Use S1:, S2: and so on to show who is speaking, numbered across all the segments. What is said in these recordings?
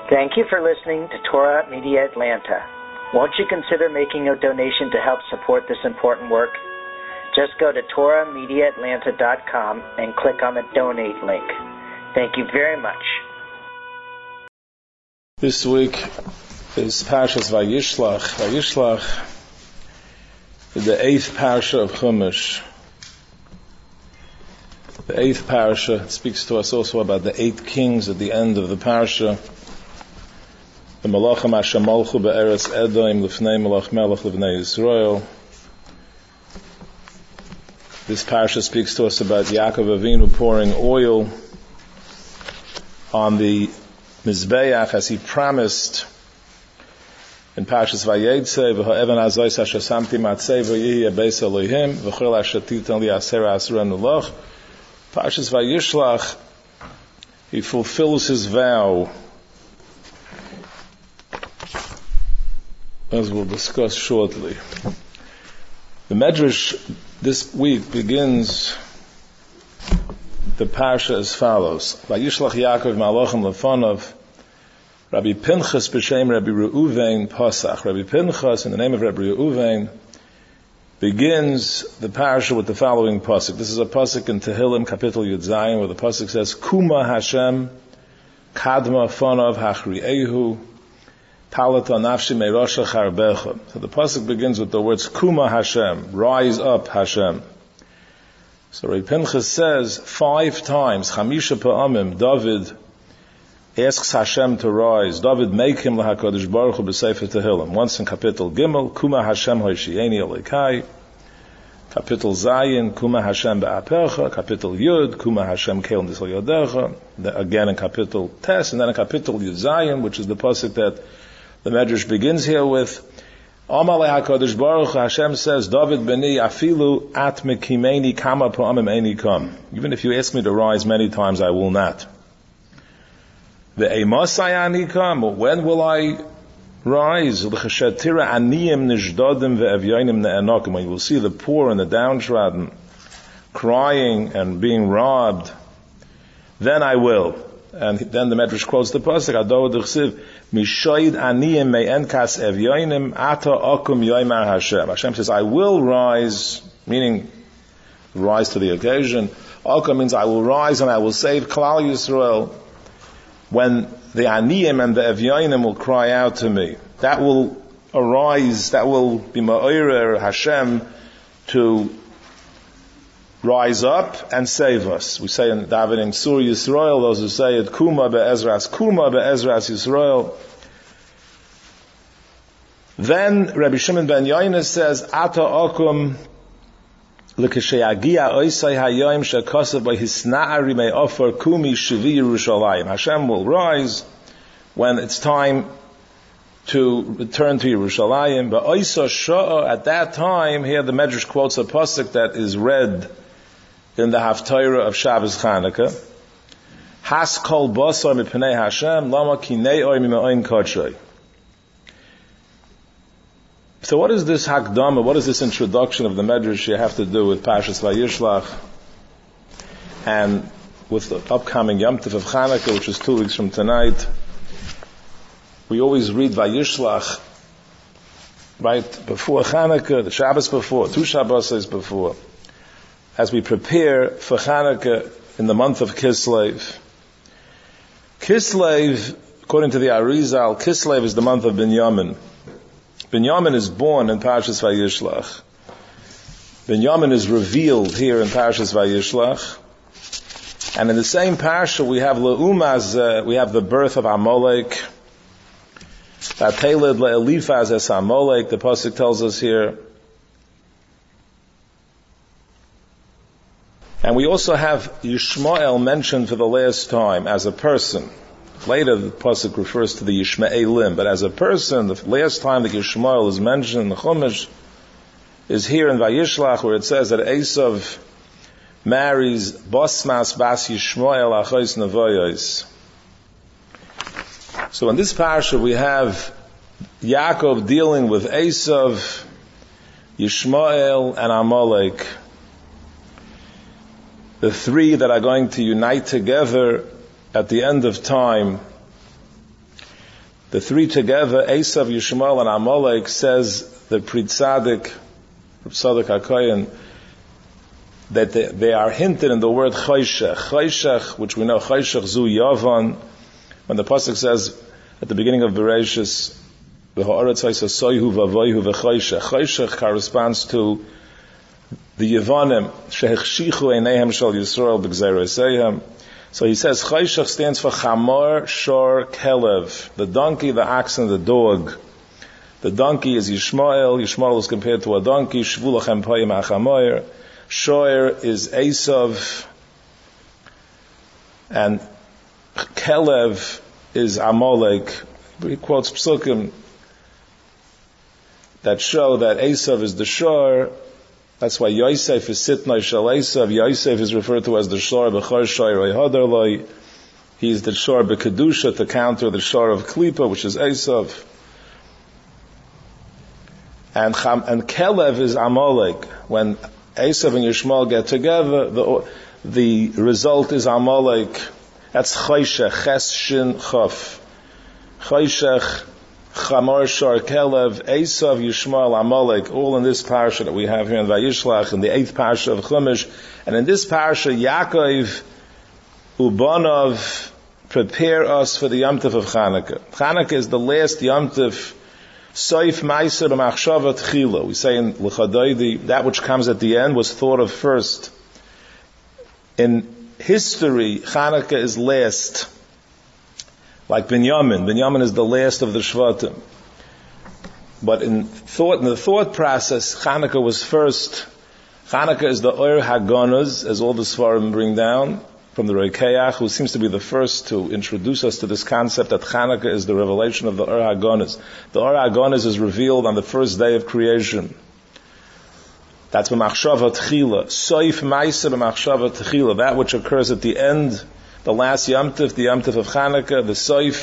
S1: Thank you for listening to Torah Media Atlanta. Won't you consider making a donation to help support this important work? Just go to TorahMediaAtlanta.com and click on the donate link. Thank you very much.
S2: This week is Parshas Vayishlach. Vayishlach is the 8th parsha of Chumash. The 8th parsha speaks to us also about the 8 kings at the end of the parsha. The Malachim Asher Malchu Be'eretz Edom Lifnei Malach Melech Livnei Yisrael. This parsha speaks to us about Yaakov Avinu pouring oil on the Mizbeach as he promised in Parshas Vayetze, V'ha'evan hazois asher samti matzei v'yihi beis Elohim v'chol asher titan li asera asura nulach. Parshas Vayishlach, he fulfills his vow, as we'll discuss shortly. The Medrash this week begins the parsha as follows: Vayishlach Yaakov malachim lefonav, Rabbi Pinchas b'shem Rabbi Reuven Pasach. Rabbi Pinchas, in the name of Rabbi Reuven, begins the parsha with the following pasuk. This is a pasuk in Tehillim, Kapitel Yud Zayin, where the pasuk says, Kuma Hashem, Kadma Fonav Hachri'ehu, Talata Nafshi Meirosha Charbecha. So the pasuk begins with the words Kuma Hashem, rise up Hashem. So Rabbi Pinchas says 5 times, Chamisha Pa'amim, David asks Hashem to rise. David make him lahakadosh baruch hu b'sefer Tehillim. Once in Kapitel Gimel, Kuma Hashem hoishieni Elokai. Kapitel Zayin, Kuma Hashem be'apercha. Kapitel Yud, Kuma Hashem keil nisol yodecha. Again in Kapitel Tes, and then in Kapitel Yud Zayin, which is the pasuk that the Medrash begins here with. Amalei HaKadosh Baruch Hu, Hashem says, David beni afilu at mekimeni kama pa'amim eini kam. Even if you ask me to rise many times, I will not. Ve'emasai ani kam, when will I rise? L'chashatira aniyim nishdadim ve'evyoinim ne'enokim. When you will see the poor and the downtrodden crying and being robbed, then I will. And then the Medrash quotes the pasuk, Ado d'chsiv, Mishoid aniyim me'enkas evyoinim ata akum yoimar Hashem. Hashem says, I will rise, meaning rise to the occasion. Akum means I will rise and I will save Klal Yisrael when the aniyim and the evyoinim will cry out to me. That will arise, that will be ma'orer Hashem to rise up and save us. We say in davening Sur Yisrael, those who say it, Kuma be'ezras Yisrael. Then Rabbi Shimon ben Yoinus says, Ata akum l'kesheyagia oisai hayoim shekosav b'hisna'ari me'ofer kumi shivi Yerushalayim. Hashem will rise when it's time to return to Yerushalayim. But oisa sha'a, at that time, here the Medrash quotes a pasuk that is read in the Haftarah of Shabbos Chanukah. Has kol basar mipnei Hashem, lama kinei oy mime'oin kodshay. So what is this Hakdama, what is this introduction of the Medrash you have to do with Parshas Vayishlach and with the upcoming Yom Tov of Chanukah, which is 2 weeks from tonight? We always read Vayishlach right before Chanukah, the Shabbos before, 2 Shabbos before, as we prepare for Chanukah in the month of Kislev. Kislev, according to the Arizal, Kislev is the month of Binyamin. Binyamin is born in Parshas Vayishlach. Binyamin is revealed here in Parshas Vayishlach. And in the same parsha we have Le'umaz, we have the birth of Amalek. Vateled le'elifaz es Amalek, the pasuk tells us here. And we also have Yishmael mentioned for the last time as a person. Later the pasuk refers to the Yishmaelim, but as a person, the last time that Yishmael is mentioned in the Chumash is here in Vayishlach, where it says that Esav marries Basmas Bas Yishmael Achos Nevoyos. So in this parsha we have Yaakov dealing with Esav, Yishmael, and Amalek, the 3 that are going to unite together at the end of time The three together, Esav, Yishmael, and Amalek, says the Pri Tzadik, Tzadok HaKohen, that they are hinted in the word Choshech. Choshech, which we know, Choshech Zu Yavan, when the Pasuk says at the beginning of Bereshis, V'ha'aretz ha'isa soyhu v'avoyhu v'choshech. Choshech corresponds to the Yavanim, Shehechshichu Eineihem Shal Yisrael B'gzeirosehem. So he says, Choshech stands for Chamor, Shor, Kelev. The donkey, the ox, and the dog. The donkey is Yishmael. Yishmael is compared to a donkey. Shvu lachem payim achamoyer. Shor is Esav. And Kelev is Amalek. He quotes Psukim that show that Esav is the Shor. That's why Yosef is Sitnai Shal Esav. Yosef is referred to as the Shor B'chor Shoyrei Hadarloi. He's the Shor B'Kedusha to counter the Shor of Klipa, which is Esav. And Kelev is Amalek. When Esav and Yishmael get together, the result is Amalek. That's Choshech, Ches, Shin, Chaf. Choshech, Chamor, Shor, Kelev, Esav, Yishmael, Amalek, all in this parasha that we have here in Vayishlach, in the 8th parasha of Chumash. And in this parasha, Yaakov, Ubanov, prepare us for the Yom Tov of Chanukah. Chanukah is the last Yom Tov, Soif Meiser Machshavat Chila. We say in L'Chadaydi, that which comes at the end was thought of first. In history, Chanukah is last. Like Binyamin. Binyamin is the last of the Shvatim. But in the thought process, Chanukah was first. Chanukah is the Or Haganuz, as all the Svarim bring down, from the Rekeach, who seems to be the first to introduce us to this concept that Chanukah is the revelation of the Or HaGanuz. The Or HaGanuz is revealed on the first day of creation. That's b'machshava tchila. Soif ma'aser b'machshava tchila. That which occurs at the end, the last Yom Tov, the Yom Tov of Chanukah, the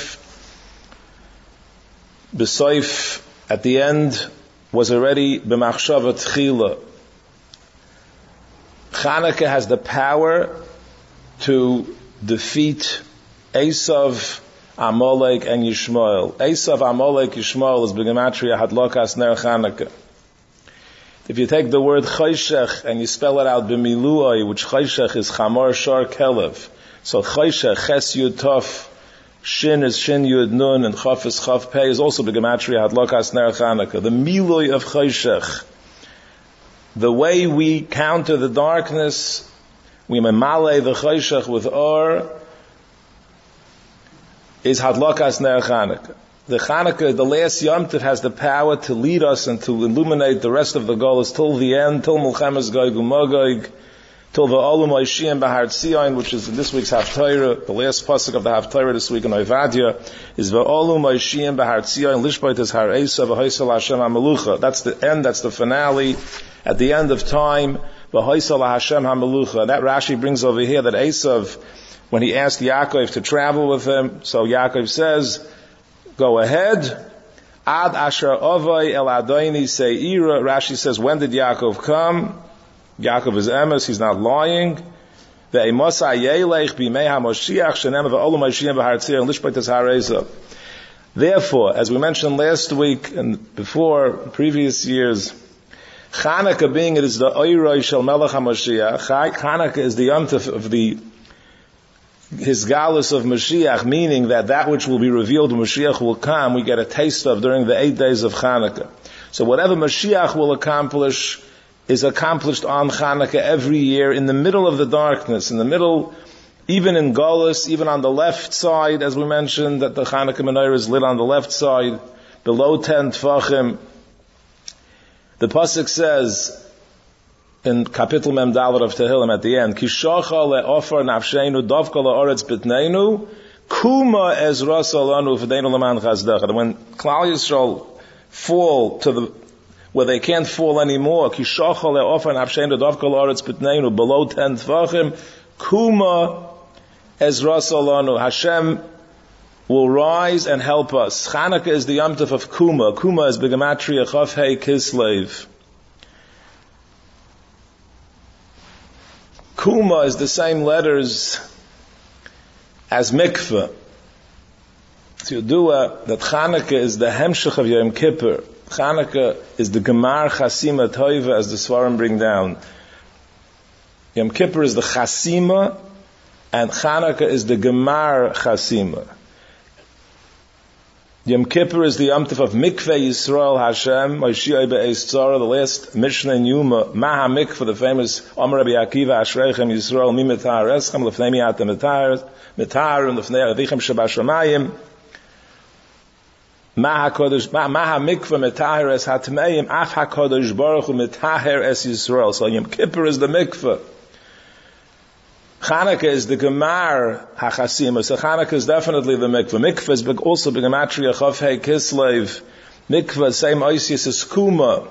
S2: Soif at the end was already b'machshava tchila. Chanukah has the power to defeat Esav, Amalek, and Yishmael. Esav, Amalek, Yishmael is b'gematria hadlokas ner Chanukah. If you take the word Choshech and you spell it out b'miluai, which Choshech is Chamor, Shor, Kelev. So Choshech, Ches, Yud, Tov, Shin is Shin, Yud, Nun, and Chaf is Chaf, Pei is also b'gematria hadlokas ner Chanukah. The milui of Choshech. The way we counter the darkness, we memale the Choshech with Or, is Hadlokas Ner Chanukah. The Chanukah, the last Yom Tov, has the power to lead us and to illuminate the rest of the Golos till the end, till Mulchemes Gog Umagog, till the Olam Oishiyim Bahar Tzion, which is in this week's Haftarah. The last pasuk of the Haftarah this week in Ovadia is V'Olam Oishiyim Bahar Tzion Lishbait is Har Esav V'Hoysel Hashem HaMelucha. That's the end, that's the finale. At the end of time, V'Hoysel Hashem HaMelucha. That Rashi brings over here that Esav, when he asked Yaakov to travel with him, so Yaakov says, go ahead. Ad Asher Ovay El Adoni Seira. Rashi says, when did Yaakov come? Yaakov is emes, he's not lying. Ve'emosa Yelech B'mei HaMoshiach Shenem V'Olam Oishiyim Bahar Tzion Lishbait is Har Esav. Therefore, as we mentioned last week and before, previous years, Chanukah being it is the Oiroi Shel Melech HaMoshiach, Chanukah is the Yom Tov of his galus of Mashiach, meaning that which will be revealed when Mashiach will come, we get a taste of during the 8 days of Chanukah. So whatever Mashiach will accomplish is accomplished on Chanukah every year in the middle of the darkness, in the middle, even in Golus, even on the left side, as we mentioned, that the Chanukah menorah is lit on the left side, below 10 Tfachim. The Pasuk says, in Kapitel Mem Dalet of Tehillim at the end, Kishocha le'ofar nafsheinu dovka le'oretz bitneinu kuma ezra salanu v'deinu l'man chazdecha. When Klal Yisrael fall to where they can't fall anymore, Kishocha le'ofar nafsheinu dovka le'oretz bitneinu below 10 Tvachim, kuma ezra salanu. Hashem will rise and help us. Chanukah is the Yom Tov of Kuma. Kuma is B'gematria Chaf Hei Kislev. Kuma is the same letters as mikveh. So Yudua that Chanukah is the hemshech of Yom Kippur. Chanukah is the Gemar Chasima Toiva, as the Svarim bring down. Yom Kippur is the Chasima, and Chanukah is the Gemar Chasima. Yom Kippur is the Yom Tov of Mikveh Yisrael Hashem, Moshiach Be'ez Tzara, the last Mishnah in Yuma, Maha Mikveh, the famous Omer Rabbi Akiva, Ashreichem Yisrael, Mi Metar Eschem, Lefnei Mi'ata Metar, and Lefnei Avichem Shabashamayim, Maha Mikveh Metar Es Hatmeim, Af HaKadosh Baruch Hu Metar Es Yisrael. So Yom Kippur is the Mikveh. Chanukah is the Gemar HaChasima. So Chanukah is definitely the Mikveh. Mikveh is also B'Gematria Chav Hei Kislev. Mikveh, same Oisius as Kuma.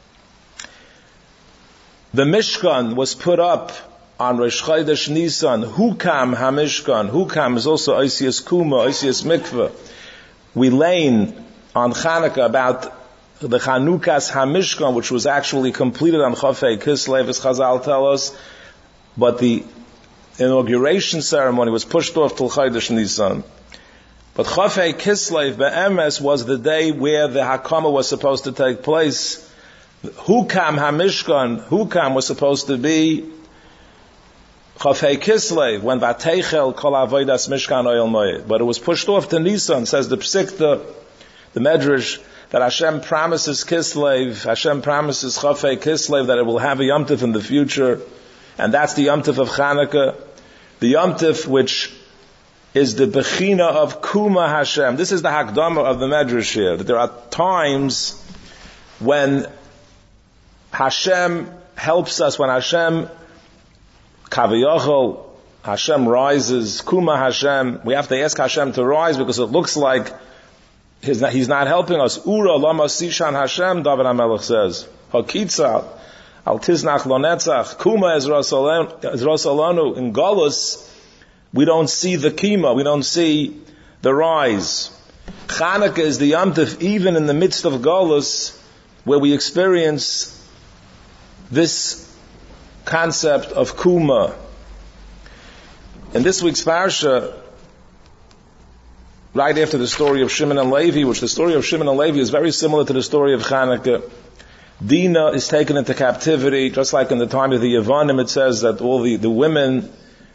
S2: The Mishkan was put up on Rosh Chodesh Nisan. Hukam HaMishkan. Hukam is also Oisius Kuma, Oisius Mikveh. We learn on Chanukah about the Chanukas HaMishkan, which was actually completed on Chav Hei Kislev, as Chazal tell us. But the inauguration ceremony was pushed off till Chodesh Nisan. But Chav Hei Kislev Be'emes was the day where the Hakama was supposed to take place. Hukam HaMishkan, Hukam was supposed to be Chav Hei Kislev, when Vateichel Kol Avodas Mishkan Oyel Moed. But it was pushed off to Nisan, says the Psikta, the Medrash, that Hashem promises Kislev, Hashem promises Chav Hei Kislev that it will have a Yom Tov in the future. And that's the Yom Tov of Chanukah, the Yom Tov which is the Bechina of Kuma Hashem. This is the Hakdama of the Medrash here, that there are times when Hashem helps us, when Hashem Kaviyachol, Hashem rises, Kuma Hashem, we have to ask Hashem to rise because it looks like He's not helping us. Ura lama sishan Hashem, David HaMelech says. Hakitzah. Al tiznach lo netzach, kuma es rosalanu. In Golus, we don't see the kima, we don't see the rise. Chanukah is the Yom Tov, even in the midst of Golus, where we experience this concept of kuma. In this week's parsha, right after the story of Shimon and Levi, which the story of Shimon and Levi is very similar to the story of Chanukah. Dinah is taken into captivity, just like in the time of the Yevanim. It says that all the women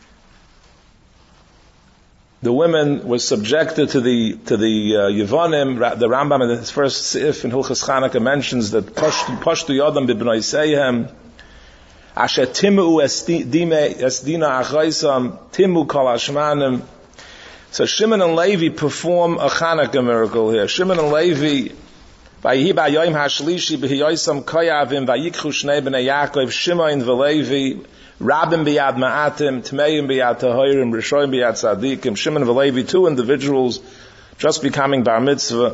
S2: were subjected to the Yevanim. The Rambam in his first Sif in Hilchas Chanukah mentions that Pashtu Yodam b'bnei Seihem Asher Timu es Dinah Achaisam Timu Kol Hashmanim. So Shimon and Levi perform a Chanukah miracle here. Shimon and Levi, Vayihi b'ayom hashlishi b'hiyoysam koyavim vayikchu shnei b'nei Yaakov Shimon v'Levi Rabim b'yad ma'atim Tmeim b'yad tahorim Rishoyim b'yad tzadikim. Shimon and Levi, two individuals just becoming bar mitzvah,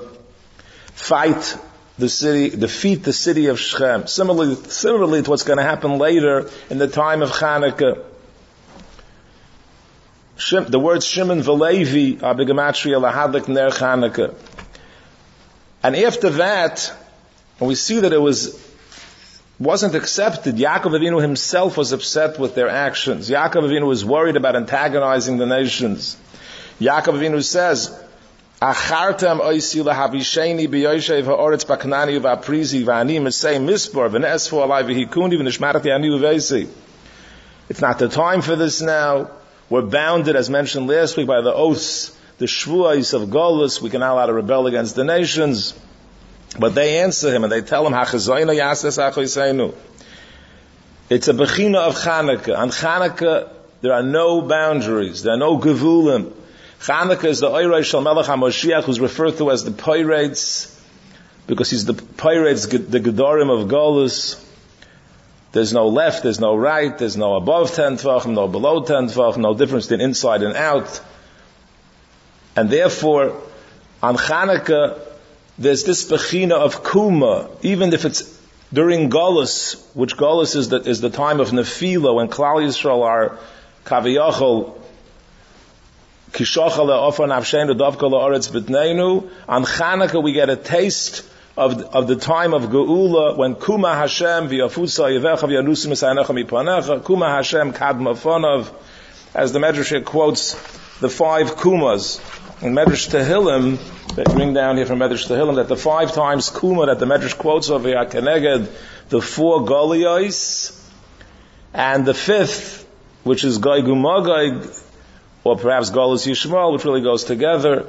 S2: defeat the city of Shechem. Similarly to what's going to happen later in the time of Chanukah. The words Shimon v'Levi are b'gematria lahadlik ner Chanukah. And after that, when we see that it wasn't accepted, Yaakov Avinu himself was upset with their actions. Yaakov Avinu was worried about antagonizing the nations. Yaakov Avinu says, Achartem oisi lahavisheni b'yoshev ha'oretz b'knani v'aprizi v'ani mesei mispor v'ne'esfu alai v'hikundi v'nishmarati ani u'veisi. It's not the time for this now. We're bounded, as mentioned last week, by the oaths, the shvuos of Golus. We can not allowed to rebel against the nations. But they answer him and they tell him, Hachazoyna yases achoiseinu. It's a bechina of Chanukah. On Chanukah, there are no boundaries. There are no gevulim. Chanukah is the Oirei Shel Melech HaMoshiach, who's referred to as the Poirates, because he's the Poirates, the Gedorim of Golus. There's no left, there's no right, there's no above 10 tvachim, no below 10 tvachim, no difference in inside and out. And therefore, on Chanukah, there's this bechina of kuma, even if it's during Golus, which Golus is the time of Nefila, when Klal Yisrael are Kaviyachol, Kishocha le'ofa nafsheinu dovka le'oretz b'tneinu. On Chanukah we get a taste of the time of Geula, when Kuma Hashem v'yafutza yevecha v'yanusim esanecha mipanecha, Kuma Hashem kadma fonav, as the Medrash quotes the 5 Kumas. in Medrash Tehillim, they bring down here from Medrash Tehillim that the 5 times Kuma that the Medrash quotes over here, Keneged, the 4 Goliyos, and the 5th, which is Gog Magog, or perhaps Golus Yishmael, which really goes together.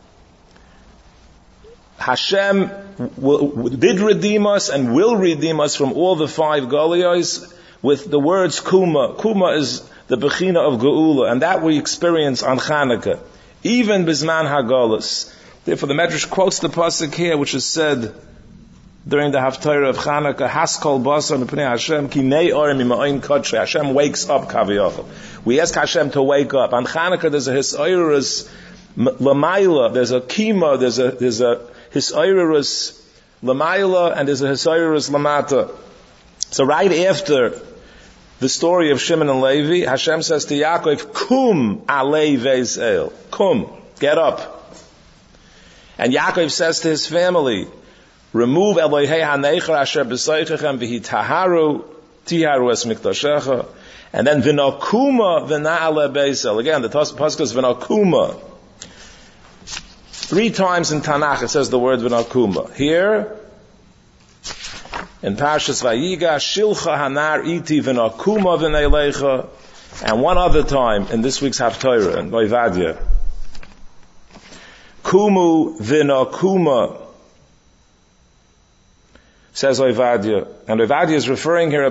S2: Hashem did redeem us and will redeem us from all the 5 Goliyos with the words Kuma. Kuma is the Bechina of Geula, and that we experience on Chanukah, even Bizman HaGolus. Therefore the Medrash quotes the pasuk here, which is said during the Haftarah of Chanukah, Haskol Basar Mipnei Hashem, Ki Nei Orim Ima'oin Kodshe. Hashem wakes up, Kaviyachol. We ask Hashem to wake up. On Chanukah there's a Hisayrus Lamaila, there's a Kima, there's a Hisayrus Lamaila, and there's a Hisayrus Lamata. So right after the story of Shimon and Levi, Hashem says to Yaakov, Kum alei ve'zel. Kum, get up. And Yaakov says to his family, remove Elohei hanecher asher b'soichechem v'hi tiharu es mikdashecha. And then v'nakuma v'na'ale be'zel. Again, the pasuk is v'nakuma. 3 times in Tanakh it says the word v'nakuma. Here, in Parshas Vayiga, Shilcha Hanar Iti V'nakuma V'neilecha, and one other time in this week's Haftarah in Ovadia. Kumu V'nakuma, says Ovadia. And Ovadia is referring here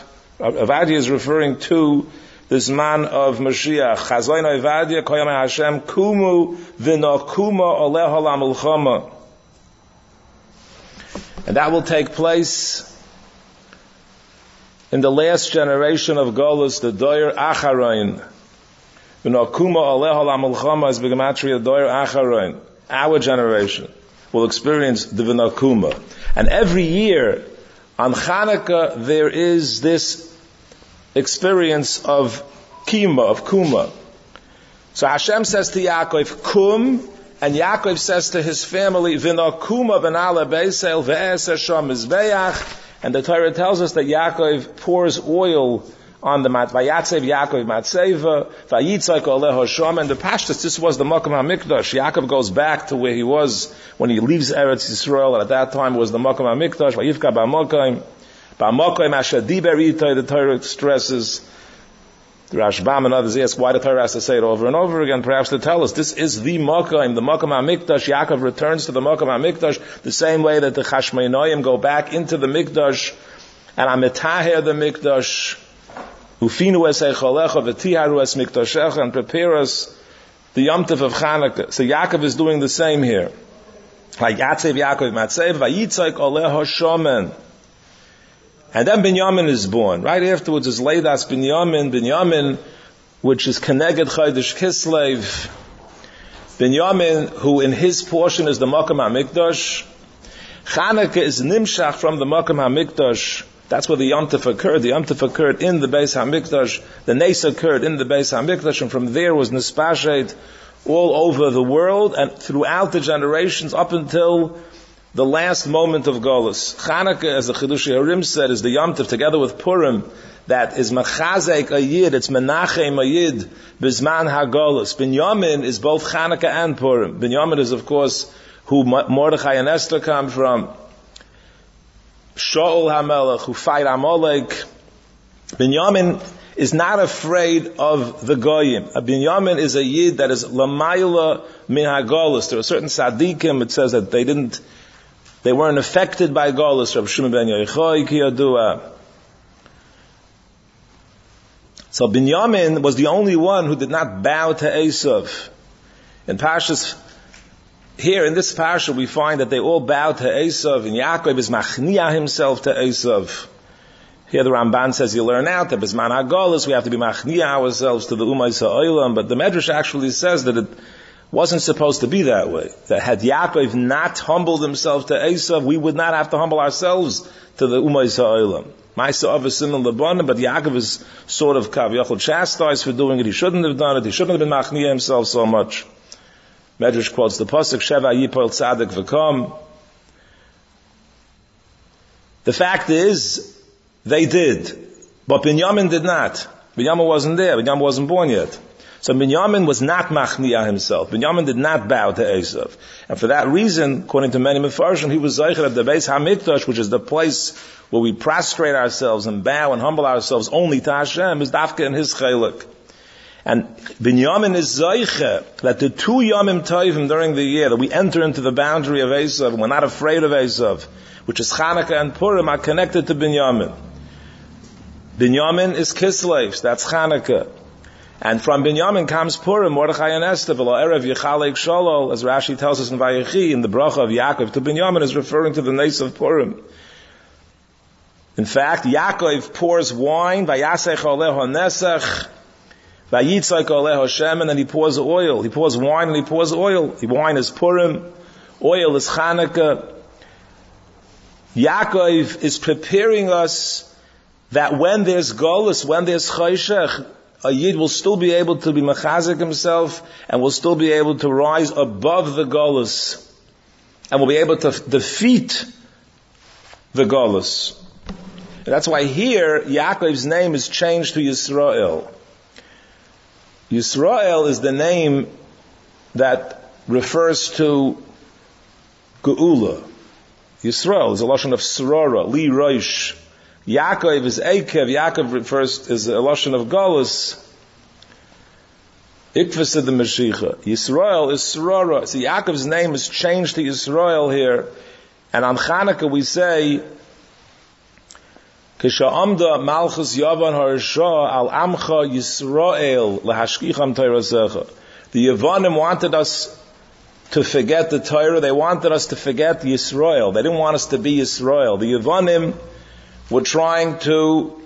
S2: to this man of Mashiach. Chazayin Ovadia, Koyam Hashem, Kumu V'nakuma Oleh Olam Ulchama. And that will take place in the last generation of Golus, the Doyer Acharoin. V'nakuma oleh olam ulchama is b'gematria Doyer Acharoin. Our generation will experience the V'nakuma. And every year on Chanukah there is this experience of Kima, of Kuma. So Hashem says to Yaakov, Kum, and Yaakov says to his family, V'nakuma v'nala beisel v'es Hashem mizbeach. And the Torah tells us that Yaakov pours oil on the mat. Vayatzev Yaakov matzeva, vayitzak oleh Hashem. And the Pashtus, this was the Makom HaMikdash. Yaakov goes back to where he was when he leaves Eretz Yisrael. And at that time it was the Makom HaMikdash. Vayivka ba'mokim. Ba'mokim asher diber itay, the Torah stresses. The Rashbam and others ask why the Torah has to say it over and over again, perhaps to tell us this is the Makom, the Makom HaMikdash. Yaakov returns to the Makom HaMikdash the same way that the Chashmonaim go back into the Mikdash and Amitaher the Mikdash, Ufinu es Eicholecha v'tiharu es Mikdashecha, and prepare us the Yom Tov of Chanukah. So Yaakov is doing the same here. Vayatzev Yaakov matzev, vayitzak oleh Hashomen. And then Binyamin is born. Right afterwards is Leidas Binyamin, which is Keneged Chodesh Kislev. Binyamin, who in his portion is the Makom HaMikdash. Chanukah is Nimshach from the Makom HaMikdash. That's where the Yom Tov occurred. The Yom Tov occurred in the Beis HaMikdash. The Nes occurred in the Beis HaMikdash, and from there was Nispashet all over the world and throughout the generations up until the last moment of Golus. Chanukah, as the Chidushei Harim said, is the Yom Tov together with Purim that is Machazek a Yid, it's Menachem a Yid, Bizman HaGolus. Binyamin is both Chanukah and Purim. Binyamin is, of course, who Mordechai and Esther come from. Shaul HaMelech, who fight Amalek. Binyamin is not afraid of the Goyim. A Binyamin is a Yid that is Lamayla Min HaGolus. There are certain Tzadikim, it says that they weren't affected by Golus. Rav Shimon ben Yochai ki yadua. So Binyamin was the only one who did not bow to Esav. In Parshas, here in this Parsha we find that they all bowed to Esav, and Yaakov is machniah himself to Esav. Here the Ramban says you learn out that Bizman HaGolus we have to be machniah ourselves to the Umay Sa'olam, but the Medrash actually says that it wasn't supposed to be that way. That had Yaakov not humbled himself to Esav, we would not have to humble ourselves to the Umay Sa'olam. Ma'aseh Avos Siman Labanim, but Yaakov is sort of Kaviyachol chastised for doing it. He shouldn't have done it. He shouldn't have been machniah himself so much. Medrash quotes the pasuk Sheva Yipol Tzadik V'Kom. The fact is, they did, but Binyamin did not. Binyamin wasn't there. Binyamin wasn't born yet. So Binyamin was not Machniah himself. Binyamin did not bow to Esav. And for that reason, according to many Mefarshim, he was Zeicher at the Beis HaMikdash, which is the place where we prostrate ourselves and bow and humble ourselves only to Hashem, is Dafka in his Chaylik. And Binyamin is Zeicher that the 2 Yomim Tovim during the year, that we enter into the boundary of Esav, and we're not afraid of Esav, which is Chanukah and Purim, are connected to Binyamin. Binyamin is Kislev, that's Chanukah. And from Binyamin comes Purim, Mordechai and Esther, V'lo Erev Yichalek Sholol, as Rashi tells us in Vayechi, in the bracha of Yaakov to Binyamin is referring to the Nes of Purim. In fact, Yaakov pours wine, Vayasech Oleho Nesach, Vayitzak Oleho Shem, and then he pours oil. He pours wine and he pours oil. The wine is Purim, oil is Chanukah. Yaakov is preparing us that when there's Golus, when there's Chayshech, a Yid will still be able to be mechazik himself and will still be able to rise above the Golus and will be able to defeat the Golus. And that's why here Yaakov's name is changed to Yisrael. Yisrael is the name that refers to Geula. Yisrael is a lashon of Srora, Li Roish. Yaakov is Ekev. Yaakov refers is a lashon of Golus. Ikvus of the Mashiach. Yisrael is Srora. So Yaakov's name is changed to Yisrael here. And on Chanukah we say, Kisha'amda Malchus Yavan Harsha Al Amcha Yisrael Lahashkicham Teirasecha. The Yavanim wanted us to forget the Torah. They wanted us to forget Yisrael. They didn't want us to be Yisrael. The Yavanim were trying to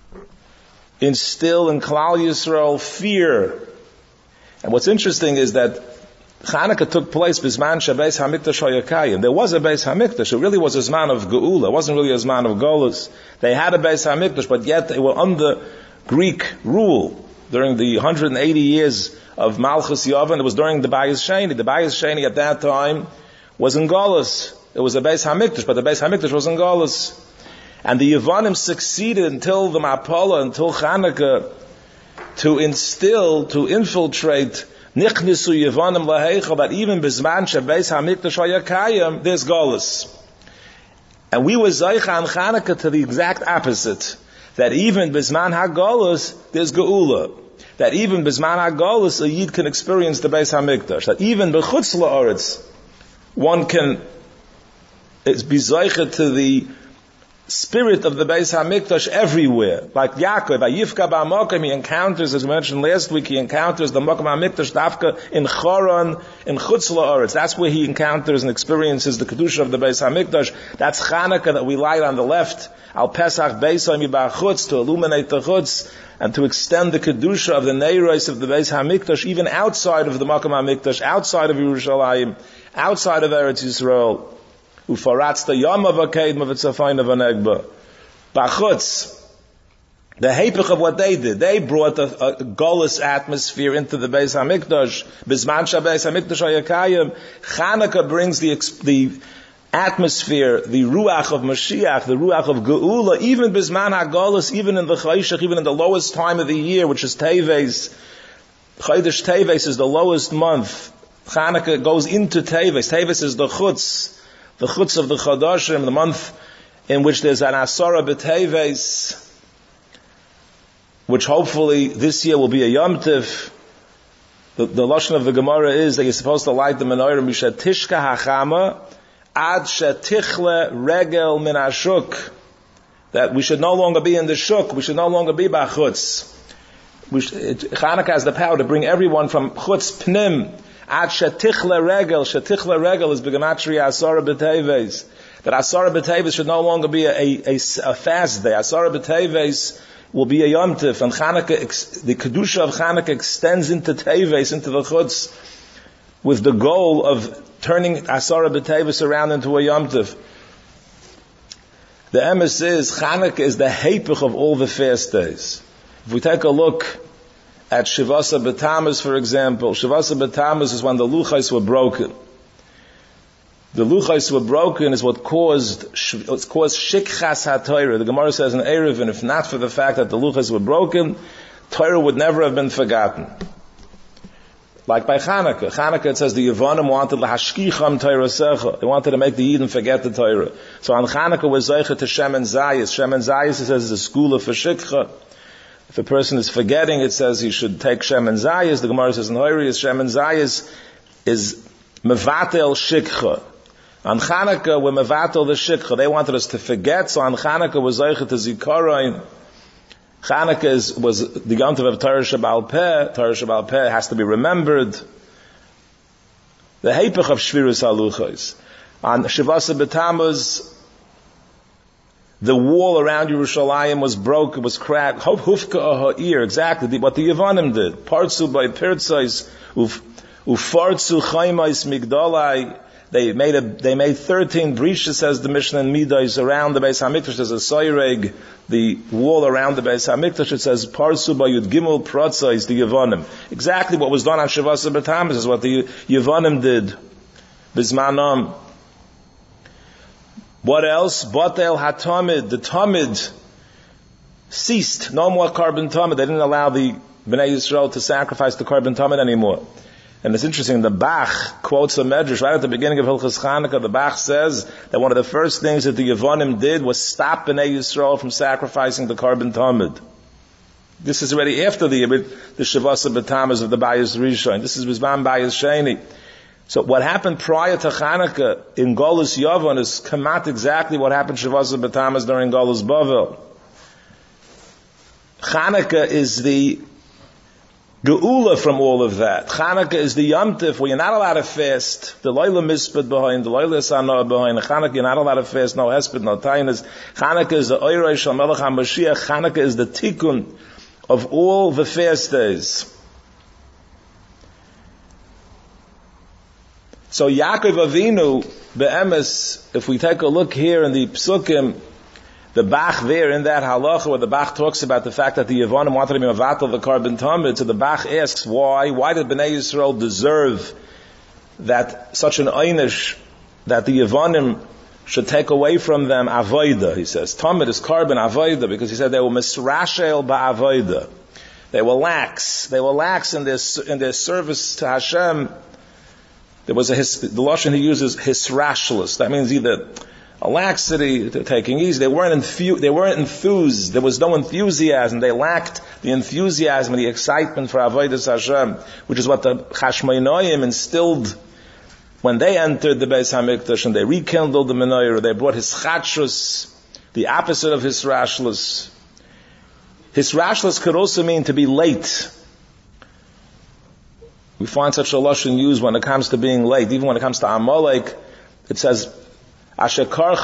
S2: instill in Klal Yisrael fear. And what's interesting is that Chanukah took place Bisman Shabeis HaMikdash HaYakayim. There was a Beis HaMikdash. It really was a Zman of Geula. It wasn't really a Zman of Golus. They had a Beis HaMikdash, but yet they were under Greek rule during the 180 years of Malchus Yavan. It was during the Bayis Sheni. The Bayis Sheni at that time was in Golus. It was a Beis HaMikdash, but the Beis HaMikdash was in Golus. And the Yevanim succeeded until the Mapala, until Chanukah, to instill, to infiltrate Nichnisu Yevanim Laheichel, that even Bizman Shabeis HaMikdash HaYakayim, there's Golus. And we were Zaycha and Chanukah to the exact opposite. That even Bizman HaGolus, there's Geula. That even Bizman HaGolus, a Yid can experience the Beis HaMikdash. That even B'chutz La'aretz, one can be Zaycha to the spirit of the Beis HaMikdash everywhere. Like Yaakov, Ayifka Ba'amokim, he encounters, as we mentioned last week, he encounters the Mokim HaMikdash Dafka in Choron, in Chutz La'aretz. That's where he encounters and experiences the Kedusha of the Beis HaMikdash. That's Chanukah that we light on the left, Al Pesach Beisai Mibach Chutz, to illuminate the Chutz, and to extend the Kedusha of the Neiros of the Beis HaMikdash, even outside of the Mokim HaMikdash, outside of Yerushalayim, outside of Eretz Yisrael. Ufaratz the Yom of Akeid Mavitzafayim of Anegba. Bachutz, the hepech of what they did. They brought a Golus atmosphere into the Beis HaMikdash. Bizman Shabeis HaMikdash HaYakayim. Chanukah brings the atmosphere, the Ruach of Mashiach, the Ruach of Geula, even Bizman HaGolus, even in the Chayshach, even in the lowest time of the year, which is Teves. Chodesh Teves is the lowest month. Chanukah goes into Teves. Teves is the Chutz of the Chodashim, the month in which there's an Asara B'Teves, which hopefully this year will be a Yom Tiv. The lashon of the Gemara is that you're supposed to light the menorah mishatishka hachama ad shetichle regel min hashuk. That we should no longer be in the shuk, we should no longer be b'chutz. Chanukah has the power to bring everyone from chutz pnim. Ad shetichle regel is b'gematria asara b'teves. That asara b'teves should no longer be a fast day. Asara b'teves will be a Yom Tiv, and Chanukah, the Kedusha of Chanukah extends into Teves, into the Chutz, with the goal of turning Asara b'Teves around into a Yom Tiv. The emes is, Chanukah is the hepech of all the fast days. If we take a look at Shivasa B'Tammuz, for example, Shivasa B'Tammuz is when the Luchais were broken. The Luchais were broken is what caused Shikchas HaTorah. The Gemara says in Erev, and if not for the fact that the Luchais were broken, Torah would never have been forgotten. Like by Chanukah. Chanukah, it says the Yevonim wanted lahashkicham Torah secha. They wanted to make the Yidden forget the Torah. So on Chanukah was zeicha to Shemen Zayis. Shemen Zayis, it says, is a school of Shikha. If a person is forgetting, it says he should take Shemen Zayis. The Gemara says in Hoirius, Shemen Zayis is mevatel Shikha. On Chanukah, we're mevatel the Shikha. They wanted us to forget, so on Chanukah was zeicha to Zikaron. Chanukah was the yontiv of Torah Shabbal Peh. Torah Shabbal Peh has to be remembered. The heipach of Shvirus Haluchos. On Shavasa B'Tammuz, the wall around Yerushalayim was broken, was cracked. Hufka ha'ir, exactly what the Yevonim did. Partzu by Pirtzais, ufartzu chaymais migdalai. They made 13 breaches, says the Mishnah in Midas, around the Beis HaMikdash. There's a soyreg, the wall around the Beis HaMikdash. It says, Parsu Bayud Gimel Protza is the Yevonim. Exactly what was done on Shavasa B'Tammuz is what the Yevonim did. Bizmanom. What else? Batel HaTamid. The Tamid ceased. No more carbon Tamid. They didn't allow the Bnei Yisrael to sacrifice the carbon Tamid anymore. And it's interesting, the Bach quotes a medrash right at the beginning of Hilchos Chanukah. The Bach says that one of the first things that the Yevonim did was stop Bnei Yisrael from sacrificing the carbon Tamid. This is already after the Shavasa B'Tammuz of the Bayis Rishon. This is Bizman Bayis Sheni. So what happened prior to Chanukah in Golus Yavon is kamat exactly what happened Shavasa B'Tammuz during Golus Bavel. Chanukah is the Geula from all of that. Chanukah is the Yom Tif where you're not allowed to fast. The Loila Mispad behind, the Loila Sanah behind. Chanukah you're not allowed to fast. No Hesped, no Tainas. Chanukah is the Oirei Shal Melech HaMashiach. Chanukah is the Tikkun of all the fast days. So Yaakov Avinu, be'emes, if we take a look here in the Psukim, the Bach there in that halacha where the Bach talks about the fact that the Yevonim wanted to be mevatel the carbon tamid, so the Bach asks why did Bnei Yisrael deserve that such an einish that the Yevonim should take away from them avoida? He says tamid is carbon avoida because he said they were misrashel ba'avoida. They were lax in their service to Hashem. There was the lashon he uses hisrashlus. That means either a laxity, taking easy. They weren't enthused. There was no enthusiasm. They lacked the enthusiasm and the excitement for Avodas Hashem, which is what the Chashmonaim instilled when they entered the Beis HaMikdash and they rekindled the menorah. They brought hischatshus, the opposite of hisrashlus. Hisrashlus could also mean to be late. We find such a lashon used when it comes to being late. Even when it comes to Amalek, it says, so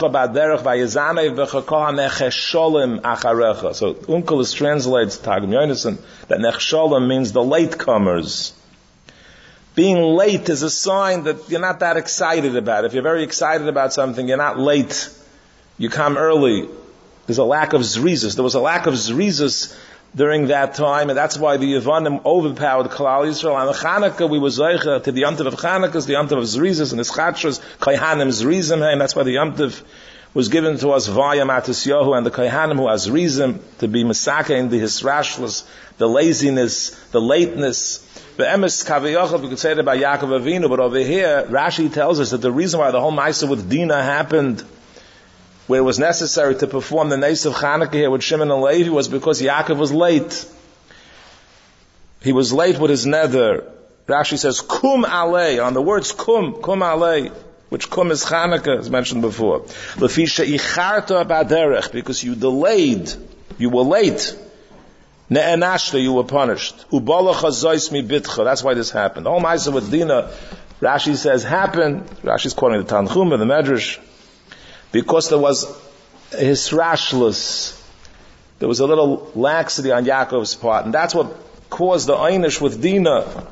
S2: Unkelos translates Targum Yonason that nechsholim means the latecomers. Being late is a sign that you're not that excited about it. If you're very excited about something, you're not late. You come early. There's a lack of zrizus. There was a lack of zrizus during that time, and that's why the Yevonim overpowered Klal Yisrael. On the Chanukah, we were zeicha to the Yom Tov of Chanukah, the Yom Tov of Zrizis, and the Schachos, Kaihanim Zrizim, and that's why the Yom Tov was given to us via Matis Yohu and the Kaihanim who has Zrizim to be Masaka in the Hisrashlus, the laziness, the lateness. The Emes Kaviyachov, we could say that about Yaakov Avinu, but over here, Rashi tells us that the reason why the whole Maisa with Dinah happened, where it was necessary to perform the Nes of Chanukah here with Shimon and Levi, was because Yaakov was late. He was late with his neder. Rashi says, kum alei, on the words kum alei, which kum is Chanukah, as mentioned before. Lefisha icharta baderech, because you delayed, you were late. Ne'enashta, you were punished. Ubalach hazois mi bitcha, that's why this happened. The whole Maisa with Dinah, Rashi says, happened. Rashi's quoting the Tanchum, the Medrash, because there was a hisrashlus, there was a little laxity on Yaakov's part, and that's what caused the einish with Dinah.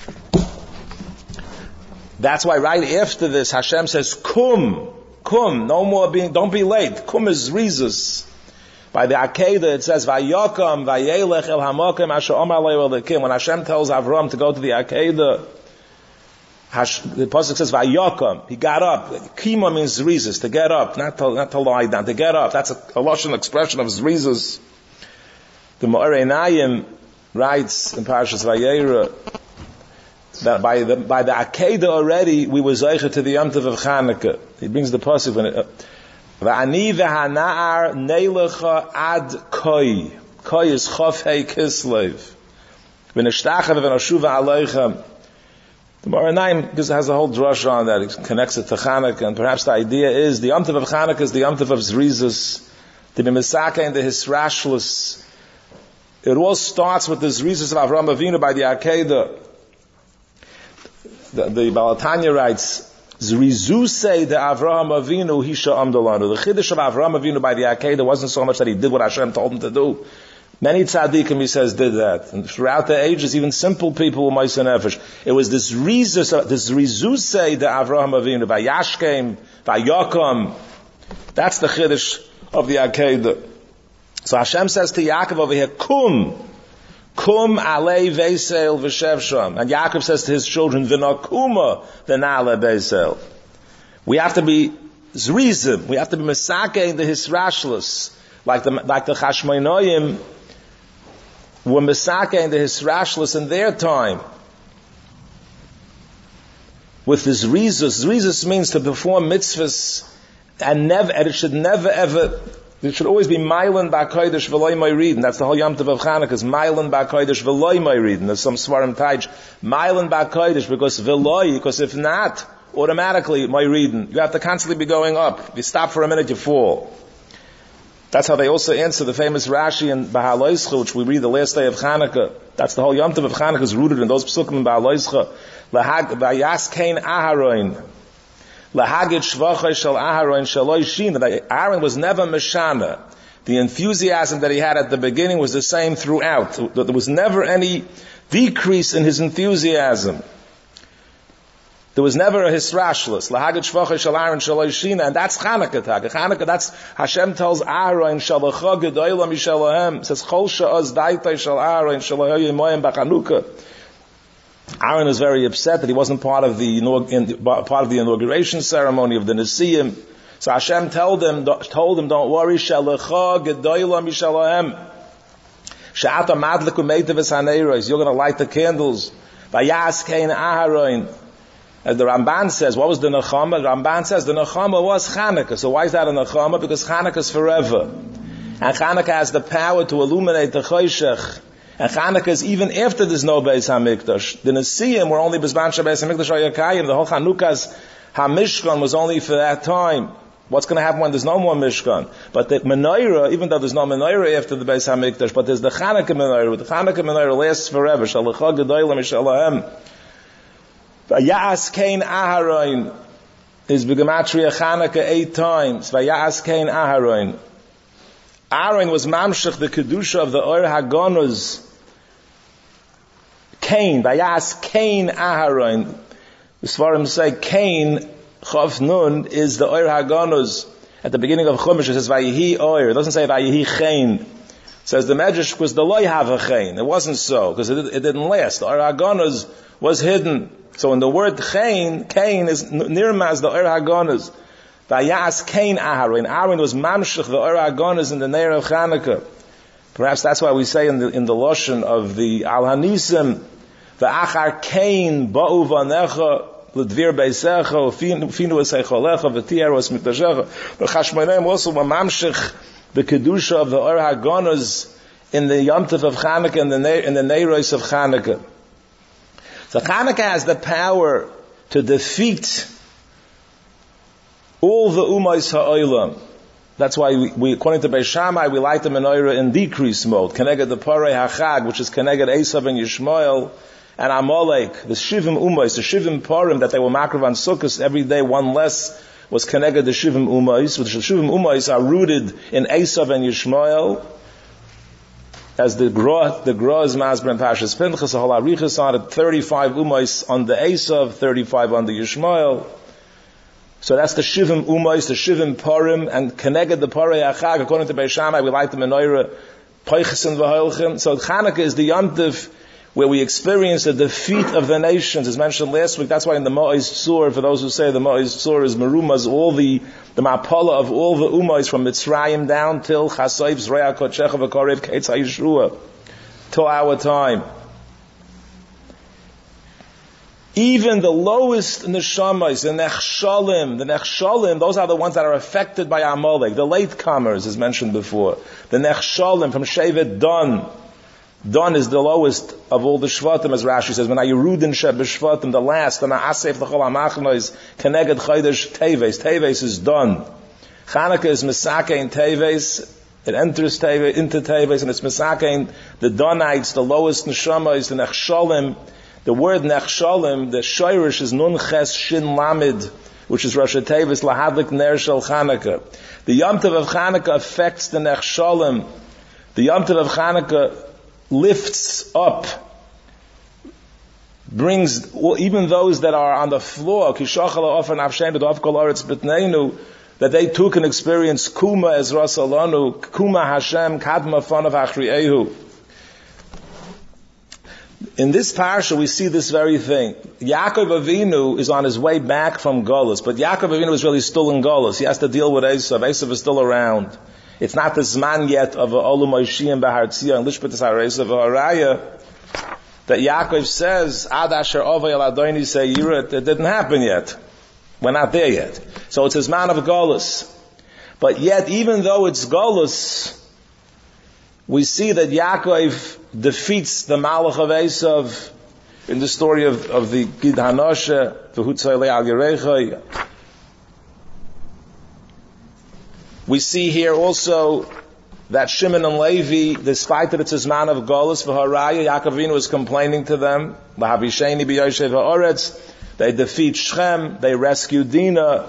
S2: That's why right after this, Hashem says, kum, no more don't be late. Kum is rizus. By the Akedah, it says, Vayokam, Vayelech el hamokim, asher omar le'el lekim. When Hashem tells Avram to go to the Akedah, the pasuk says Vayokam, he got up. Kima means zrizus, to get up, not to lie down, to get up. That's a Lashon expression of zrizus. The Me'orei Nayim writes in Parashas Vayera that by the Akedah already, we were Zeicha to the Yom Tov of Chanukah. He brings the pasuk when V'ani v'hana'ar neilecha ad koi. Koi is Chof Hei Kislev. V'neshtacha v'nashuva aleichem. The Moranayim has a whole drush on that. It connects it to Chanukah, and perhaps the idea is the Yom Tov of Chanukah is the Yom Tov of Zrizus, the Misaka and the Hisrashlus. It all starts with the Zrizus of Avraham Avinu by the Akedah. The Balatanya writes, Zrizusei de Avraham Avinu Hisha Amdolanu. The Chiddush of Avraham Avinu by the Akedah wasn't so much that he did what Hashem told him to do. Many tzaddikim, he says, did that. And throughout the ages, even simple people were Ma'aseh Nefesh. It was this Rizusei de Avraham Avinu, Vayashkem, Vayakom. That's the Chiddush of the Akedah. So Hashem says to Yaakov over here, Kum alei veisel v'shev sham. And Yaakov says to his children, V'nakuma v'nale veisel. We have to be Zrizim. We have to be Mesake in the Hisrashlus. Like the Chashmonoim were Mesake in the Hisrashlus in their time. With this Zrizus. Zrizus means to perform mitzvahs and it should never ever, it should always be Mailan Ba'Kodesh V'loi Mo'iriden. That's the whole Yom Tov of Chanukah, is Mailan Ba'Kodesh V'loi Mo'iriden. There's some Svarim Taij. Mailan Ba'Kodesh, because if not, automatically Mo'iriden. You have to constantly be going up. If you stop for a minute, you fall. That's how they also answer the famous Rashi in Baha'aloischa, which we read the last day of Chanukah. That's the whole Yom Tov of Chanukah is rooted in those psukim in Baha'aloischa. Vayas Kain Aharon. Lahagit Shvachai Shel Aharon Shaloi Shin. Aaron was never Meshana. The enthusiasm that he had at the beginning was the same throughout. There was never any decrease in his enthusiasm. There was never a Hisrashlus. Lahagit Shvachai Shel Aharon Shaloi Shin. And that's Chanukah Tag. Chanukah, that's Hashem tells Aaron Shalacha Gedoyla Mishalahem. Says Chol Sha'az Daitai Shel Aaron Shalahoy Moyim B'Chanukah. Aaron is very upset that he wasn't part of the inauguration ceremony of the Nesiim. So Hashem told him, don't worry, Shalacha Gedoyla Mishalahem. She'ata Madliku Meitavis Haneiros. You're going to light the candles. Vayas Kain Aharon. As the Ramban says, what was the Nechama? The Ramban says the Nechama was Chanukah. So why is that a Nechama? Because Chanukah is forever. And Chanukah has the power to illuminate the Choshech. And Chanukah is even after there's no Beis HaMikdash. The Nesiim were only Bizman Beis HaMikdash Ayakayim. The whole Chanukah's HaMishkan was only for that time. What's going to happen when there's no more Mishkan? But the Menorah, even though there's no Menorah after the Beis HaMikdash, but there's the Chanukah Menorah. The Chanukah Menorah lasts forever. Shalacha Gedoyla Mishalahem. Vayas Kain Aharon is B'gematria Chanukah 8 times. Vayas Kain Aharon. Aaron was mamshech the kedusha of the Or Hagonuz. Cain, Vayas Kain Aharon. The Svarim say Cain Chav Nun is the Or Hagonuz. At the beginning of Chumash it says Vayihi Or. It doesn't say Vayihi Chain. It says the Medrash because the Loi have a Chain. It wasn't so because it didn't last. The Or Hagonuz was hidden. So in the word Cain is nirmaz the Or Hagonuz. Vayas Kain Aharon. Aaron was mamshech the Or Hagonuz in the Neir of Chanukah. Perhaps that's why we say in the Lashon of the Al Hanisim, V'achar Kain ba'u v'anecha l'dvir beisecha finu eseicholecha v'tier v'smikdashecha. The Chashmonaim also were mamshech the kedusha of the Or Hagonuz in the Yom Tov of Chanukah in the Neiros of Chanukah. So Chanukah has the power to defeat all the Umayis Ha'olam. That's why we according to Beis Shammai, we light the menorah in decrease mode. Keneged the Parei HaChag, which is Keneged Esav and Yishmael, and Amalek, the Shivim Umayis, the Shivim Parim that they were makrav on Sukkot, every day one less was Keneged the Shivim Umayis, which the Shivim Umayis are rooted in Esav and Yishmael. As the Gra is Masber and Pashas Pinchas, the whole Arichas on it, 35 Umayis on the Esav, 35 on the Yishmael. So that's the Shivim Umayis, the Shivim Parim, and Keneged the Parei HaChag. According to Beis Shammai, we light the menorah, Peiches and V'Holchem. So Chanukah is the Yom Tov where we experience the defeat of the nations, as mentioned last week. That's why in the Ma'oz Tzur, for those who say the Ma'oz Tzur is Merumas, all the Mapala of all the Umayis from Mitzrayim down till Chasayv, Zreya, Kochecha, V'Korev, Ketz HaYeshua, till our time. Even the lowest neshamas, the nechshalim, those are the ones that are affected by Amalek, the latecomers, as mentioned before. The nechshalim from Shevet Dan. Dan is the lowest of all the Shvatim, as Rashi says. When Ayurudin Sheb Shvatim, the last, and Asef L'chol HaMachnos, Keneged Chodesh Teves. Teves is Dan. Chanukah is Mesakein Teves. It enters Teves, into Teves, and it's Mesakein, the Danites, the lowest neshama is the Nechshalim. The word Nechshalim, the Shoirish is Nun Ches Shin Lamid, which is Rosh Teves Lahadlik Ner Shel Chanukah. The Yom Tov of Chanukah affects the Nechshalim. The Yom Tov of Chanukah lifts up, brings even those that are on the floor, that they too can experience Kuma as Rasalanu, Kuma Hashem, Kadma Fanav Achriehu. In this parsha we see this very thing. Yaakov Avinu is on his way back from Golus, but Yaakov Avinu is really still in Golus. He has to deal with Esav. Esav is still around. It's not the Zman yet of Olu Moishiyim B'Hartzia and Lishpat Esav Haraya that Yaakov says, Ad Asher Ovay El Adoni Seyirat. It didn't happen yet. We're not there yet. So it's a Zman of Golus. But yet, even though it's Golus, we see that Yaakov defeats the Malach of Esav in the story of the Gid Hanoshe, V'hutzai Al Yerechai. We see here also that Shimon and Levi, despite that it's a Zman of Golus, V'haraya, Yaakov Avinu is complaining to them, V'havisheni B'yoshev Ha'oretz, they defeat Shechem, they rescue Dinah,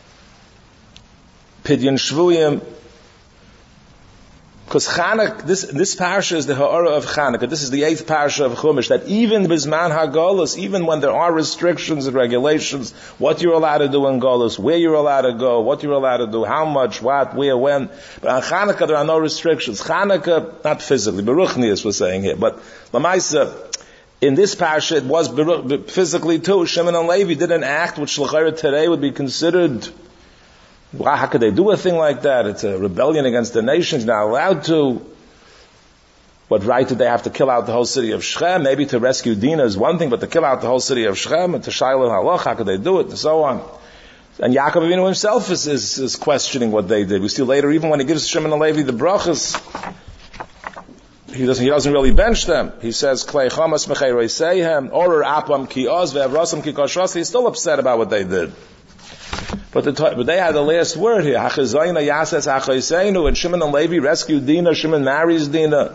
S2: Pidyon Shvuyim. Because Chanukah, this parsha is the Ha'ara of Chanukah. This is the 8th parsha of Chumash, that even Bizman HaGolus, even when there are restrictions and regulations, what you're allowed to do in Golus, where you're allowed to go, what you're allowed to do, how much, what, where, when. But on Chanukah there are no restrictions. Chanukah, not physically, Beruchnius was saying here, but Lamaisa, in this parsha it was physically too. Shimon and Levi did an act which l'chayra today would be considered, wow, how could they do a thing like that? It's a rebellion against the nations, not allowed to. What right did they have to kill out the whole city of Shechem? Maybe to rescue Dinah is one thing, but to kill out the whole city of Shechem and to Shiloh Halach, how could they do it? And so on. And Yaakov Avinu himself is questioning what they did. We see later, even when he gives Shimon and Levi the brachas, he doesn't really bench them. He says, Klei Chamas Mechei Reiseihem, Orur Apam Ki Oz, Ve'avrosam Ki Koshos. He's still upset about what they did. But they had the last word here. Hachazayna Yases Hachayiseinu, and Shimon and Levi rescued Dinah. Shimon marries Dinah.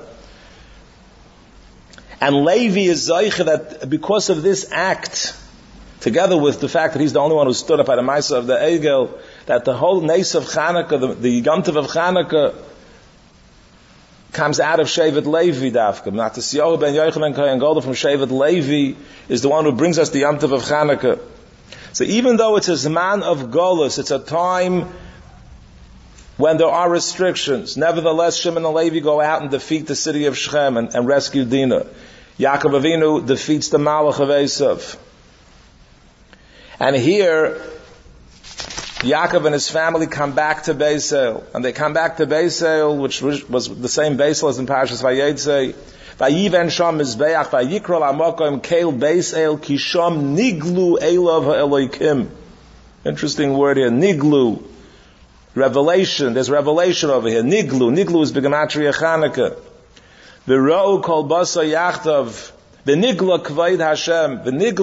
S2: And Levi is Zaycha that because of this act, together with the fact that he's the only one who stood up at the Maisa of the Egel, that the whole Nes of Chanukah, the Yom Tov of Chanukah, comes out of Shevet Levi Dafka. Matisyahu ben Yochanan Kohen Gadol from Shevet Levi is the one who brings us the Yom Tov of Chanukah. So even though it's a Zman of Golus, it's a time when there are restrictions, nevertheless Shimon and Levi go out and defeat the city of Shechem and rescue Dinah. Yaakov Avinu defeats the Malach of Esav. And here, Yaakov and his family come back to Beisel. And they come back to Beisel, which was the same Beisel as in Parashas Vayetze. Vayiven sham mizbeach vayikra la'makom keil Beisel kisham niglu elav ha'elokim. Interesting word here, niglu. Revelation, there's revelation over here. Niglu is B'gematria Chanukah. V'ra'u kol basa yachtav. V'nigla kvaid Hashem.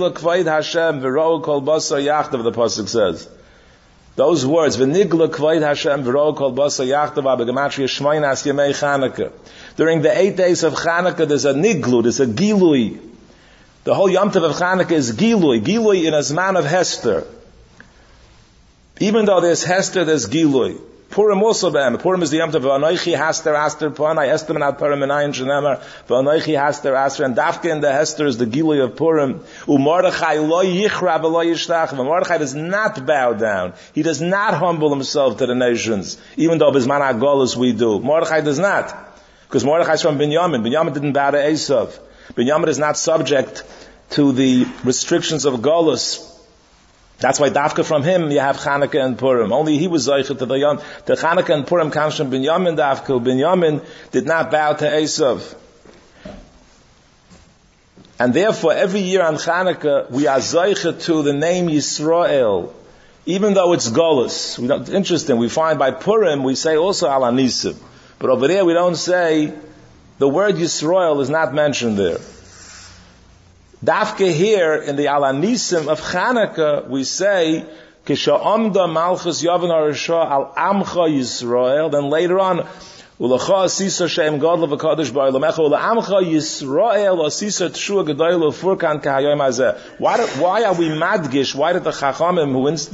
S2: V'ra'u kol basa yachtav, the pasuk says. Those words, V'nigla kvaid Hashem, v'ra'u kol basa yachtav, B'gematria Shmoinas Yemei Chanukah. During the 8 days of Chanukah, there's a niglu, there's a gilui. The whole Yom Tov of Chanukah is gilui. Gilui in a Zman of Hester. Even though there's Hester, there's Gilui. Purim also be'em. Purim is the Yom Tov. V'anoichi haster aster panai. Esther menad Purim enayin shenemar. V'anoichi haster aster. And Dafka in the Hester is the Gilui of Purim. U'mordechai lo yichra v'lo yishtach. Mordechai does not bow down. He does not humble himself to the nations. Even though Bizman HaGolus we do. Mordechai does not. Because Mordechai is from Binyamin. Binyamin didn't bow to Esav. Binyamin is not subject to the restrictions of Golus. That's why Dafka from him you have Chanukah and Purim. Only he was Zaycha to the Yom. The Chanukah and Purim comes from Binyamin Dafka. Binyamin did not bow to Esav. And therefore, every year on Chanukah, we are Zoicha to the name Yisrael, even though it's Golus. Interesting, we find by Purim, we say also Al Anisim. But over there, we don't say, the word Yisrael is not mentioned there. Dafke here, in the Al Anisim of Chanukah, we say, Kisha'amda Malchus Yavin Arishah Al Amcha Yisrael, then later on, Ulacha Asisa Shem Godla V'Kadosh Ba'Olamecha Ula'amcha Yisrael Asisa Tshua Gedoylo Furkan Kahayom Hazeh. Why are we madgish? Why did the Chachamim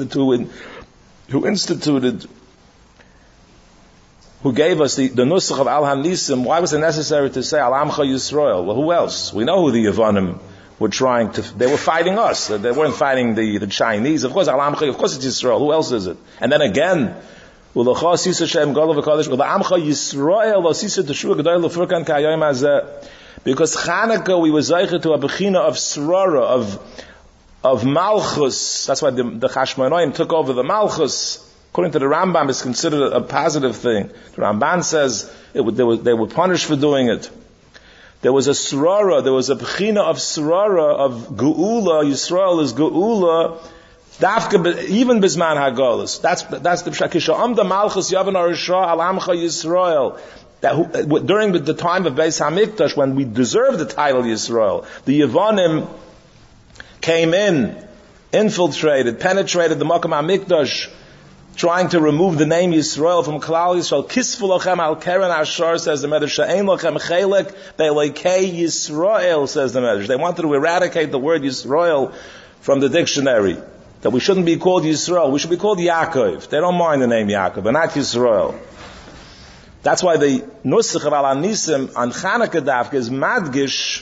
S2: who gave us the Nusach of Al Hanisim, why was it necessary to say Al Amcha Yisrael? Well, who else? We know who the Yevanim were trying to, they were fighting us. They weren't fighting the Chinese. Of course, Al Amcha, of course it's Yisrael. Who else is it? And then again, because Chanukah, we were zeicher to a bechina of Srora, of Malchus. That's why the Chashmonaim took over the Malchus. According to the Rambam, it's considered a positive thing. The Ramban says they were punished for doing it. There was a Srora, there was a bechina of Srora, of Geula. Yisrael is Geula. Even Bisman Hagolus. That's the Pshakisha. The Malchus Yavin Arishah Al Amcha Yisrael. During the time of Beis Hamikdash, when we deserved the title Yisrael, the Yevonim came in, infiltrated, penetrated the Makam HaMikdash, trying to remove the name Yisrael from Klal Yisrael. Kisfu lochem al keren ashar, says the Medrash. She'ein lochem chelek be'leikei Yisrael, says the Medrash. They wanted to eradicate the word Yisrael from the dictionary. That we shouldn't be called Yisrael, we should be called Yaakov. They don't mind the name Yaakov, but not Yisrael. That's why the Nusach of Al Anisim on Chanukah Dafka is Madgish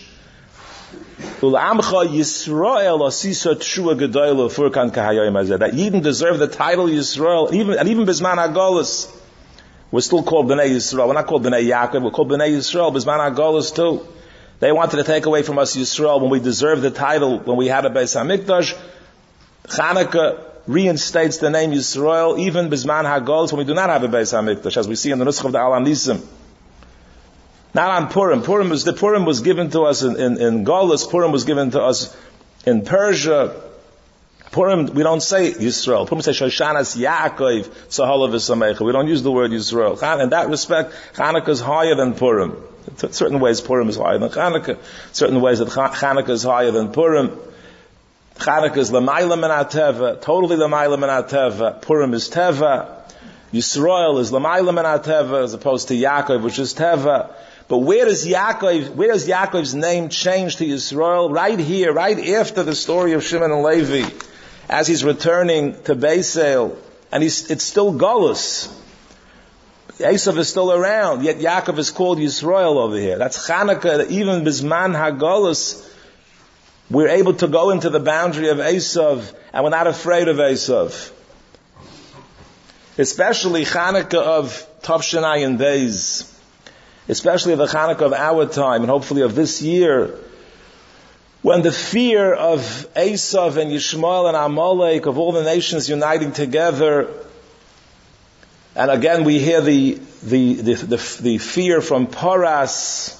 S2: Ul'amcha Yisrael Asisa Tshua Gedoylo Furkan Kahayom Hazeh. That Yidden deserve the title Yisrael, and even Bisman HaGolus, we're still called Bnei Yisrael. We're not called Bnei Yaakov, we're called Bnei Yisrael, Bisman HaGolus too. They wanted to take away from us Yisrael when we deserved the title, when we had a Beis HaMikdash. Chanukah reinstates the name Yisrael, even Bisman HaGolus, when we do not have a Beis HaMikdash, as we see in the Nusach of the Al Anisim. Not on Purim. Purim was given to us in Golus. Purim was given to us in Persia. Purim, we don't say Yisrael. Purim say Shoshanas Yaakov Tzahalav V'Samecha. We don't use the word Yisrael. In that respect, Chanukah is higher than Purim. In certain ways, Purim is higher than Chanukah. Certain ways that Chanukah is higher than Purim. Chanukah is L'mayla min HaTeva, totally L'mayla min HaTeva. Purim is Teva. Yisrael is L'mayla min HaTeva, as opposed to Yaakov, which is Teva. But where does Yaakov's name change to Yisrael? Right here, right after the story of Shimon and Levi, as he's returning to Beisel, and it's still Golus. Esav is still around, yet Yaakov is called Yisrael over here. That's Chanukah, even Bisman HaGolus, we're able to go into the boundary of Esav, and we're not afraid of Esav. Especially Chanukah of Tavshin Ayin Beis. Especially the Chanukah of our time, and hopefully of this year, when the fear of Esav and Yishmael and Amalek, of all the nations uniting together, and again we hear the fear from Paras,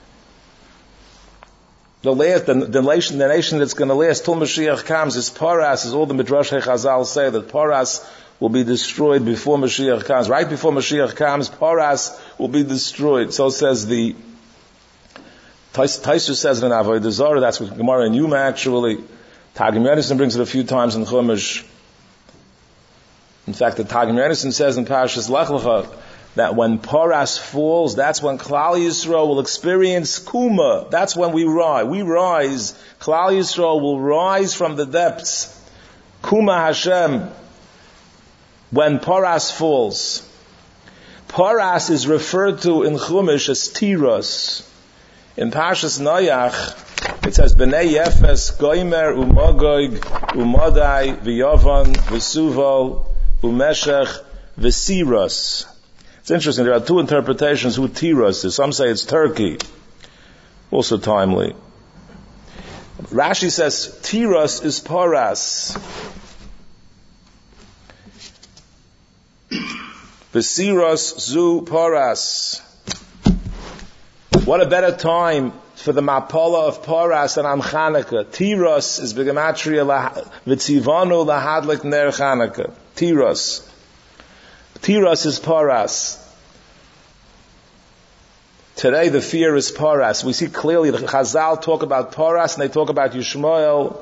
S2: the nation that's going to last till Mashiach comes is Paras, as all the Midrashei Chazal say, that Paras will be destroyed before Mashiach comes. Right before Mashiach comes, Paras will be destroyed. So says the Taisus says in Avodah Zarah. That's what Gemara and Yuma actually. Targum Yonason brings it a few times in Chumash. In fact, the Targum Yonason says in Parashas Lech Lecha that when Paras falls, that's when Klal Yisrael will experience Kuma. That's when we rise. We rise. Klal Yisrael will rise from the depths. Kuma Hashem. When Paras falls. Paras is referred to in Chumash as Tiras. In Parshas Noach, it says, B'nei Yefes, Goimer, Umagog, Umadai, V'Yavan, V'Suval, Umeshech, V'Siras. It's interesting, there are two interpretations who Tiras is. Some say it's Turkey. Also timely. Rashi says, Tiras is Paras. V'Siras zu Paras. What a better time for the Mapala of Paras and on Chanukah. Tiros is Begematria V'tzivanu lahadlik ner Chanukah. Tiros. Tiros is Paras. Today the fear is Paras. We see clearly the Chazal talk about Paras and they talk about Yishmael.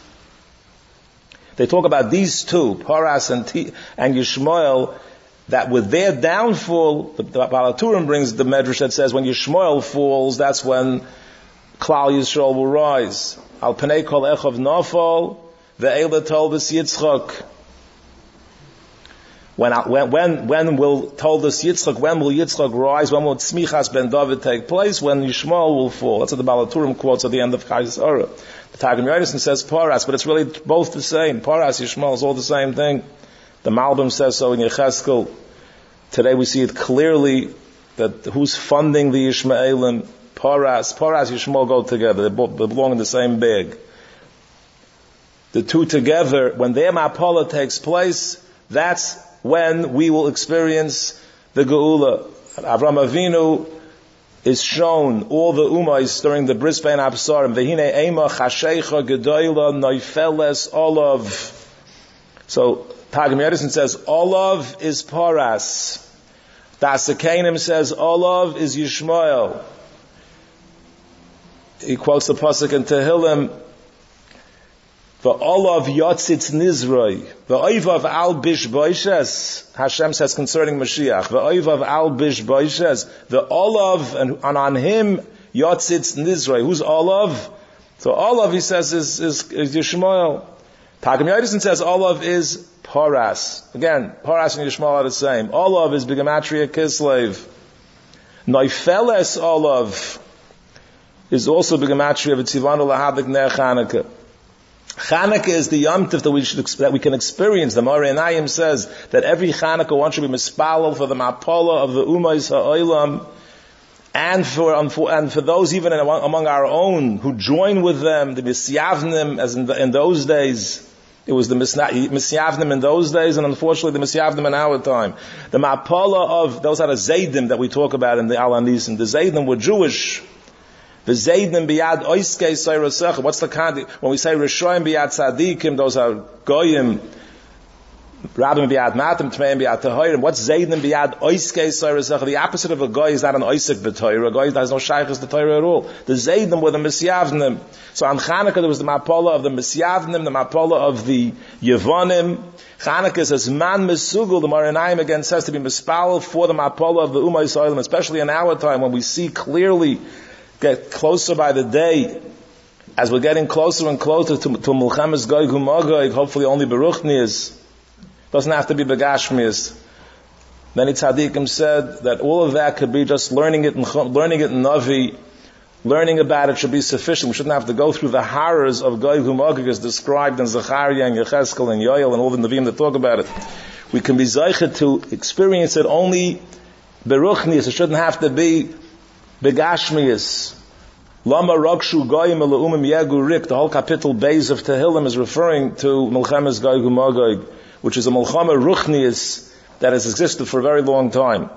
S2: They talk about these two, Paras and Yishmael, that with their downfall, the Baal HaTurim brings the Medrash that says when Yishmael falls, that's when Klal Yisrael will rise. Al Panei Kol Echav Nafal, Ve'ela told us Yitzchak. When will told us Yitzchak? When will Yitzchak rise? When will Tzmichas ben David take place? When Yishmael will fall. That's what the Baal HaTurim quotes at the end of Chayes Ora. The Targum Yonasan says Paras, but it's really both the same. Paras, Yishmael is all the same thing. The Malbim says so in Yecheskel. Today we see it clearly that who's funding the Yishmaelim? Paras, Yishmael go together. They belong in the same bag. The two together, when their Mapala takes place, that's when we will experience the Geula. Avram Avinu is shown all the Umayis during the Bris Bein Absarim. Vehine Ema Chasheicha Gedoyla Noifeles Olav. So Targum Yonasan says Olav is Paras. Dasakanim says Olav is Yishmael. He quotes the pasuk in Tehillim. V'olav yotzitz nizroi, v'oivav al bish boishes. Hashem says concerning Mashiach, v'oivav al bish boishes. The olav, and on him yotzitz nizroi. Who's olav? So olav, he says, is Yishmael. Targum Yonasan says olav is Paras. Again, Paras and Yishmael are the same. Olav is Begematria Kislev. Noifeles olav is also Begematria V'tzivanu lahadlik ner Chanukah. Chanukah is the Yom Tov that we can experience. The Moreh Einayim says that every Chanukah one should be mispalel for the Mapala of the Umayis Ha'olam, and for those even among our own who join with them, the Misyavnim, as in those days. It was the Misyavnim in those days, and unfortunately the Misyavnim in our time. The Mapala of those are the Zaydim that we talk about in the Al Anisim. The Zaydim were Jewish. The Zaydim biyad oiskei sayrasech. What's the kind? When we say Rishoyim biyad tzadikim, those are goyim. Rabbim biyad matim, tmeim biyad tahorim. What's Zaydim biyad oiskei sayrasech? The opposite of a goy is not an oisik b'toyra. A goy has no shaykhs to Torah at all. The Zaydim were the Misyavnim. So on Chanukah there was the Mapala of the Misyavnim, the Mapala of the Yevonim. Chanukah says man mesugul. The Moreh Einayim again says to be mispal for the Mapala of the Umay Yisraelim, especially in our time when we see clearly. Get closer by the day, as we're getting closer and closer to Mulchamas Gog Umagog, hopefully only Beruchnias. Doesn't have to be Begashmias. Many tzaddikim said that all of that could be just learning it in Navi, learning about it should be sufficient. We shouldn't have to go through the horrors of Gog Umagog as described in Zechariah and Yecheskel and Yoel and all the Nevi'im that talk about it. We can be zeichet to experience it only Beruchnias. It shouldn't have to be Begashmias. Lama Rakshu Goyim Elumim Yegu Rik. The whole capital Beis of Tehillim is referring to Milchemes Gog Umagog, which is a Milchama Ruchnias that has existed for a very long time.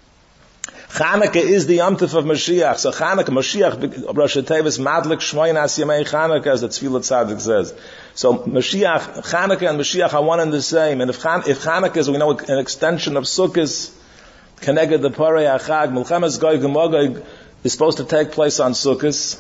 S2: Chanukah is the Yom Tov of Mashiach. So Mashiach, Rosh Tevis Madlik Shmoynas Yemei Chanukah, as the Tzvilah Tzaddik says. So Chanukah and Mashiach are one and the same. And if Chanukah is, we know, an extension of Sukkot, Keneged the Parei HaChag, Milchemes Gog Umagog is supposed to take place on Sukkot,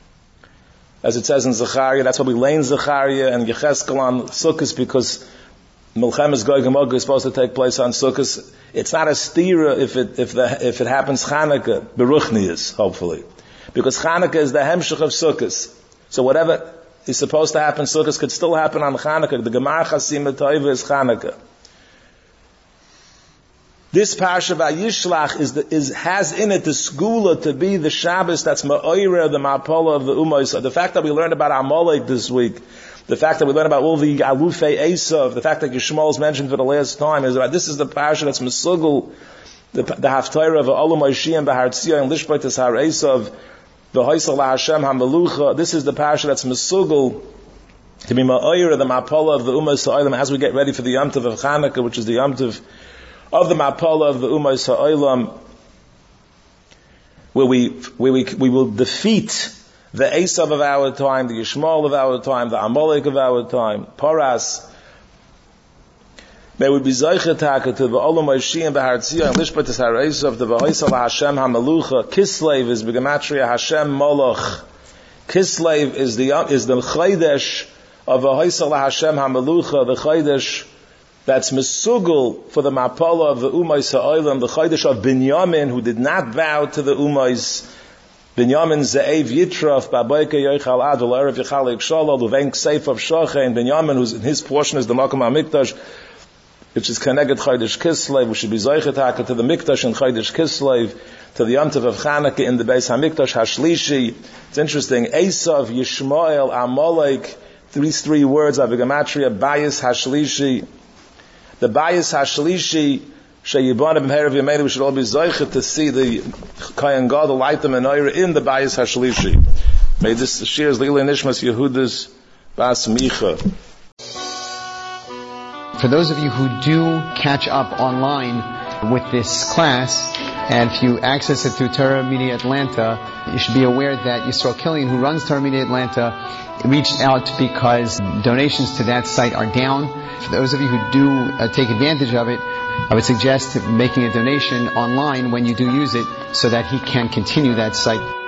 S2: as it says in Zechariah. That's why we lane Zechariah and Yecheskel on Sukkot, because Milchemes Gog Umagog is supposed to take place on Sukkot. It's not a stira if it happens Chanukah, Beruchnias, hopefully, because Chanukah is the Hemshech of Sukkot. So whatever is supposed to happen Sukkot could still happen on Chanukah. The Gemar Chasim Toiva is Chanukah. This Parsha Vayishlach has in it the skula to be the Shabbos that's Ma'oira, the Ma'apala of the Umayis. The fact that we learned about Amalek this week, the fact that we learned about all the Alufei Esav, the fact that Yishmael is mentioned for the last time, is that this is the Parsha that's Mesugul, the Haftarah of Olam Oishiyim B'Hartziyah and Lishbaitis Har Esav, the Hoysel LaHashem HaMelucha. This is the Parsha that's Mesugul to be Ma'oira, the Ma'apala of the Umayis Ha'olam, as we get ready for the Yom Tov of Chanukah, which is the Yom Tov of the Mapala of the Umayis Ha'olam. where we will defeat the Esav of our time, the Yishmael of our time, the Amalek of our time, Paras. May we be Zeicha Taka to the Olam Oishiyim B'Hartziyah and Lishpatis HaReisav, the V'Hoisal HaShem HaMelucha. Kislev is B'Gematria Hashem Moloch. Kislev is the Chaydesh of V'Hoisal HaShem HaMelucha, the Chaydesh that's Mesugul for the Mapala of the Umais HaOlam, the Chaydesh of Binyamin, who did not bow to the Umais. Binyamin Ze'ev Yitraf, Babayke Yoichal Ad, V'La'erev Yichal Yikshalal, Uvein Kseif of Shochein, Binyamin, whose in his portion is the Makam HaMikdash, which is Keneged Chaydesh Kislev. We should be Zeichet Haka to the Mikdash and Chaydesh Kislev, to the Yom Tov of Chanukah in the Beis HaMikdash Hashlishi. It's interesting. Esav, Yishmael, Amalek, these three words are Gematria, Bayis Hashlishi. The Bayis Hashlishi, Sheyibana B'Meherav Yameinu, we should all be Zeichet to see the Kayan God, the light, the Menorah in the Bayis Hashlishi. May this shares Lila Nishmas Yehudas Bas Micha.
S3: For those of you who do catch up online with this class, and if you access it through Torah Media Atlanta, you should be aware that Yisrael Killian, who runs Torah Media Atlanta, reached out because donations to that site are down. For those of you who do take advantage of it, I would suggest making a donation online when you do use it so that he can continue that site.